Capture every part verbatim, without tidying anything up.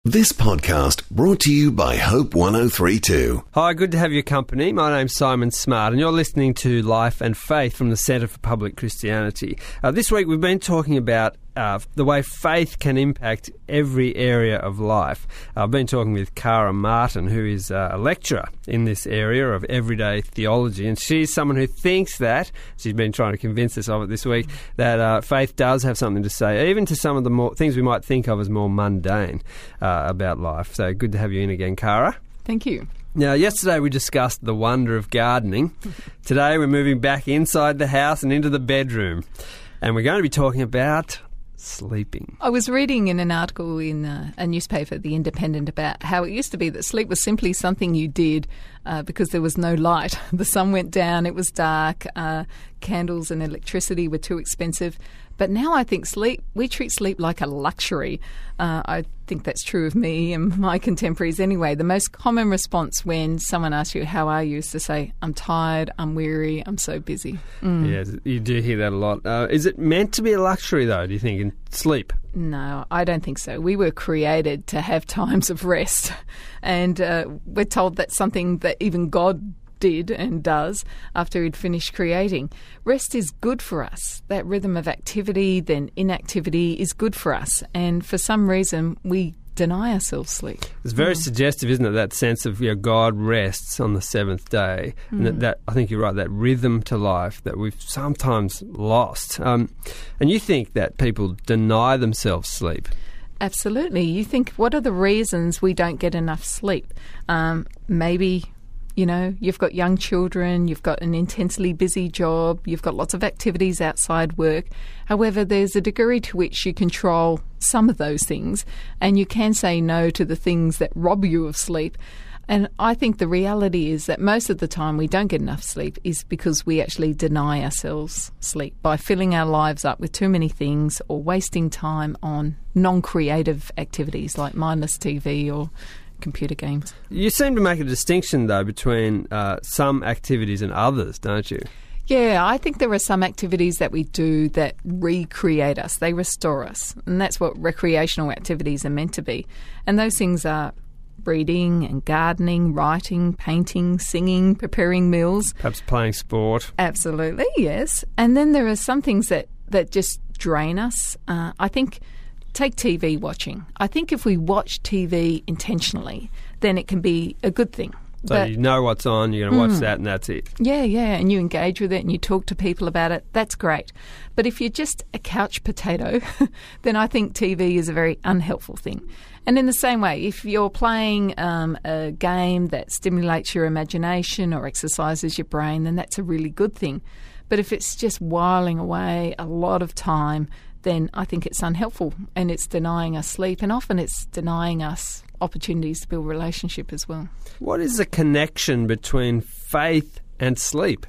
This podcast brought to you by Hope one oh three point two. Hi, good to have your company. My name's Simon Smart and you're listening to Life and Faith from the Centre for Public Christianity. Uh, this week we've been talking about uh, the way faith can impact every area of life. I've been talking with Cara Martin, who is uh, a lecturer in this area of everyday theology, and she's someone who thinks that, she's been trying to convince us of it this week, that uh, faith does have something to say, even to some of the more things we might think of as more mundane uh, about life. So good to have you in again, Cara. Thank you. Now, yesterday we discussed the wonder of gardening. Today we're moving back inside the house and into the bedroom. And we're going to be talking about sleeping. I was reading in an article in uh, a newspaper, The Independent, about how it used to be that sleep was simply something you did uh, because there was no light. The sun went down, it was dark, uh, candles and electricity were too expensive. But now I think sleep, we treat sleep like a luxury. Uh, I think that's true of me and my contemporaries anyway. The most common response when someone asks you, how are you, is to say, I'm tired, I'm weary, I'm so busy. Mm. Yeah, you do hear that a lot. Uh, is it meant to be a luxury, though, do you think, in sleep? No, I don't think so. We were created to have times of rest. And uh, we're told that's something that even God did and does after he'd finished creating. Rest is good for us. That rhythm of activity, then inactivity, is good for us. And for some reason, we deny ourselves sleep. It's very mm. suggestive, isn't it, that sense of, you know, God rests on the seventh day. Mm. And that, that, I think you're right, that rhythm to life that we've sometimes lost. Um, and you think that people deny themselves sleep? Absolutely. You think, what are the reasons we don't get enough sleep? Um, maybe... You know, you've got young children, you've got an intensely busy job, you've got lots of activities outside work. However, there's a degree to which you control some of those things, and you can say no to the things that rob you of sleep. And I think the reality is that most of the time we don't get enough sleep is because we actually deny ourselves sleep by filling our lives up with too many things or wasting time on non-creative activities like mindless T V or computer games. You seem to make a distinction, though, between uh, some activities and others, don't you? Yeah, I think there are some activities that we do that recreate us, they restore us, and that's what recreational activities are meant to be. And those things are reading and gardening, writing, painting, singing, preparing meals. Perhaps playing sport. Absolutely, yes. And then there are some things that, that just drain us. Uh, I think... Take T V watching. I think if we watch T V intentionally, then it can be a good thing. So but, you know what's on, you're going to watch mm, that and that's it. Yeah, yeah, and you engage with it and you talk to people about it, that's great. But if you're just a couch potato, then I think T V is a very unhelpful thing. And in the same way, if you're playing um, a game that stimulates your imagination or exercises your brain, then that's a really good thing. But if it's just whiling away a lot of time, then I think it's unhelpful and it's denying us sleep, and often it's denying us opportunities to build relationship as well. What is the connection between faith and sleep?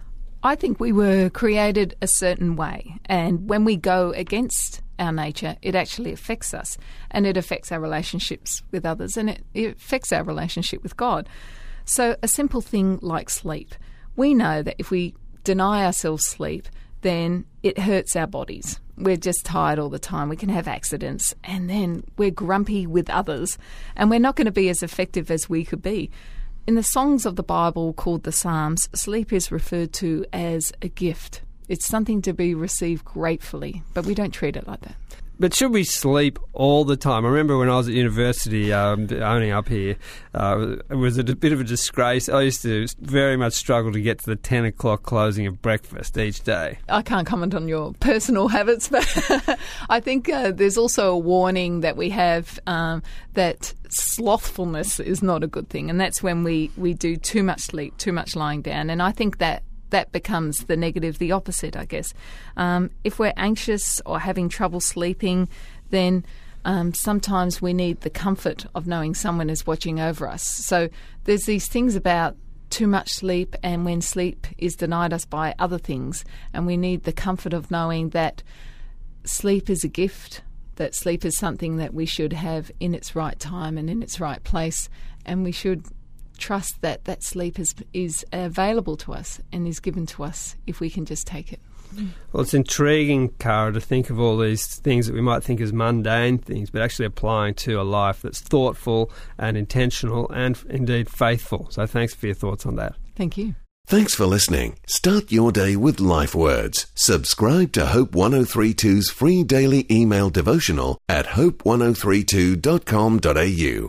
I think we were created a certain way, and when we go against our nature, it actually affects us, and it affects our relationships with others, and it, it affects our relationship with God. So a simple thing like sleep. We know that if we deny ourselves sleep, then it hurts our bodies. We're just tired all the time. We can have accidents, and then we're grumpy with others, and we're not going to be as effective as we could be. In the songs of the Bible called the Psalms, sleep is referred to as a gift. It's something to be received gratefully, but we don't treat it like that. But should we sleep all the time? I remember when I was at university, um, only up here, uh, it was a bit of a disgrace. I used to very much struggle to get to the ten o'clock closing of breakfast each day. I can't comment on your personal habits, but I think uh, there's also a warning that we have um, that slothfulness is not a good thing, and that's when we, we do too much sleep, too much lying down, and I think that that becomes the negative, the opposite, I guess. Um, if we're anxious or having trouble sleeping, then um, sometimes we need the comfort of knowing someone is watching over us. So there's these things about too much sleep and when sleep is denied us by other things, and we need the comfort of knowing that sleep is a gift, that sleep is something that we should have in its right time and in its right place, and we should trust that that sleep is is available to us and is given to us if we can just take it. Well, it's intriguing, Cara, to think of all these things that we might think as mundane things, but actually applying to a life that's thoughtful and intentional and indeed faithful. So thanks for your thoughts on that. Thank you. Thanks for listening. Start your day with Life Words. Subscribe to Hope one oh three two's free daily email devotional at hope one oh three two dot com dot a u.